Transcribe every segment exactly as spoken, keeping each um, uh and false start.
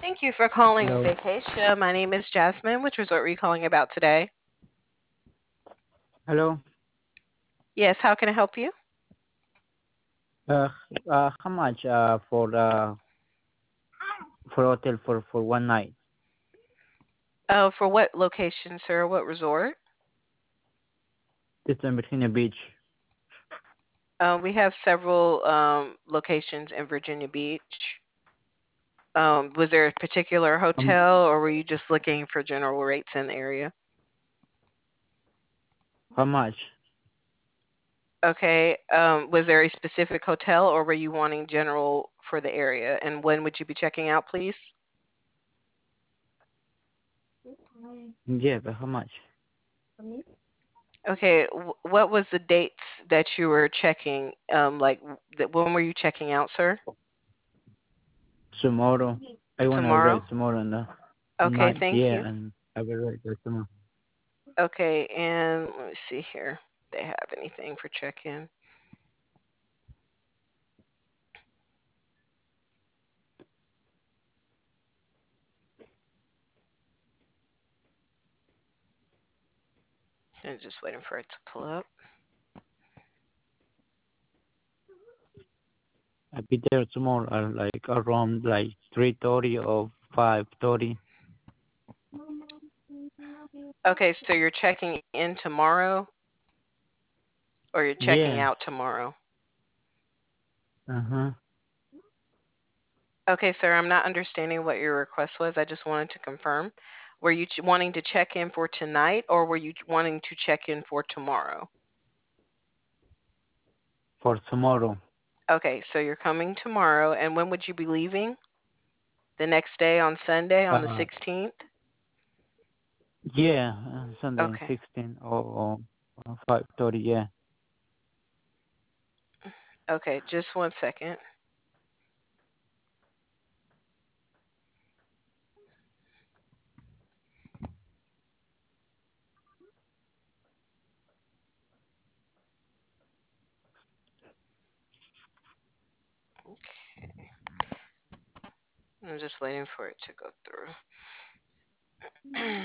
Thank you for calling Hello. Vacation. My name is Jasmine. Which resort were you calling about today? Hello. Yes, how can I help you? Uh, uh, how much uh for the for hotel for for one night? Uh, for what location, sir? What resort? This in Virginia Beach. Uh, we have several um, locations in Virginia Beach. Um, was there a particular Um, hotel, or were you just looking for general rates in the area? how much? Okay. Um, was there a specific hotel, or were you wanting general for the area? And when would you be checking out, please? Yeah, but how much? Okay. wh- What was the dates that you were checking? Um, like, th- when were you checking out, sir? Tomorrow. I wanna Tomorrow? ride tomorrow on the Okay, night. thank you. Yeah, and I will ride there tomorrow. Okay, and let me see here. They have anything for check-in? I'm just waiting for it to pull up. I'll be there tomorrow, uh, like around like three thirty or five thirty. Okay, so you're checking in tomorrow or you're checking Yeah. out tomorrow? Uh huh. Okay, sir, I'm not understanding what your request was. I just wanted to confirm. Were you ch- wanting to check in for tonight or were you wanting to check in for tomorrow? For tomorrow. Okay, so you're coming tomorrow, and when would you be leaving? The next day on Sunday on the Uh sixteenth? yeah, uh, Sunday Okay. sixteen or, or five thirty. Yeah. Okay, just one second. I'm just waiting for it to go through.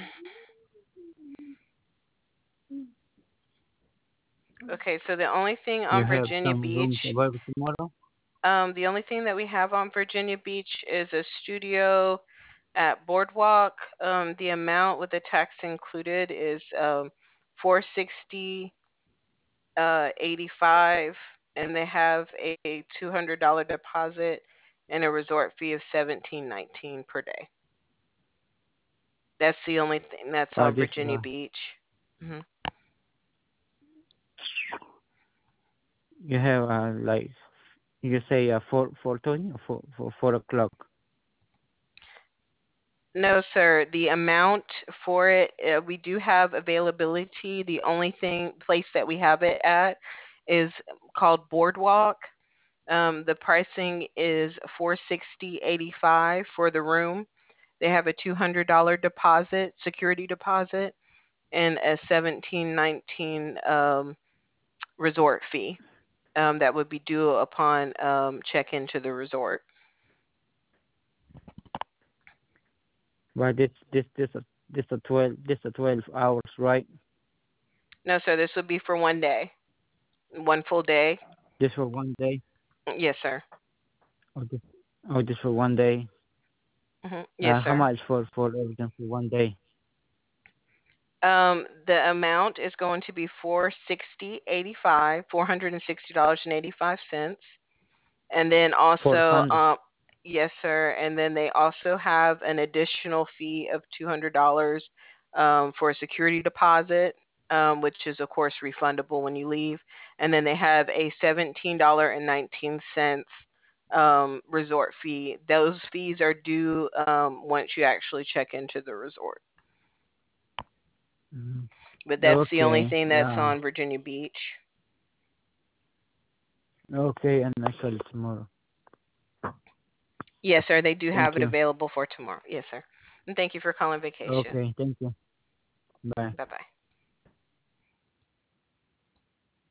Okay, so the only thing You on have Virginia some Beach, rooms available tomorrow. um, the only thing that we have on Virginia Beach is a studio at Boardwalk. Um, the amount with the tax included is um four sixty uh eighty five, and they have a two hundred dollar deposit and a resort fee of seventeen nineteen per day. That's the only thing that's Uh, on this Virginia uh, Beach. Hmm. you have uh, like you say uh, four four thirty or four four four o'clock. No, sir. The amount for it, uh, we do have availability. The only thing place that we have it at is called Boardwalk. Um, the pricing is four sixty eighty five for the room. They have a two hundred dollar deposit, security deposit, and a seventeen nineteen um, resort fee. Um, that would be due upon um, check into the resort. But this this this a this a twelve this a twelve hours, right? No, sir. This would be for one day, one full day. Just for one day. Yes, sir. Or just or just for one day. Hmm. Yes, Uh, how sir. much for for everything for one day? Um, the amount is going to be four sixty eighty five, four hundred and sixty dollars and eighty five cents, and then Four also, hundred. um, yes, sir, and then they also have an additional fee of two hundred dollars um, for a security deposit, um, which is of course refundable when you leave, and then they have a seventeen dollar and nineteen cents um resort fee. Those fees are due um once you actually check into the resort. Mm. But that's the only Okay. thing that's Yeah. on Virginia Beach. Okay, and I call it tomorrow. Yes, sir. They do have Thank it you. available for tomorrow. Yes, sir. And thank you for calling vacation. Okay, thank you. Bye. Bye bye.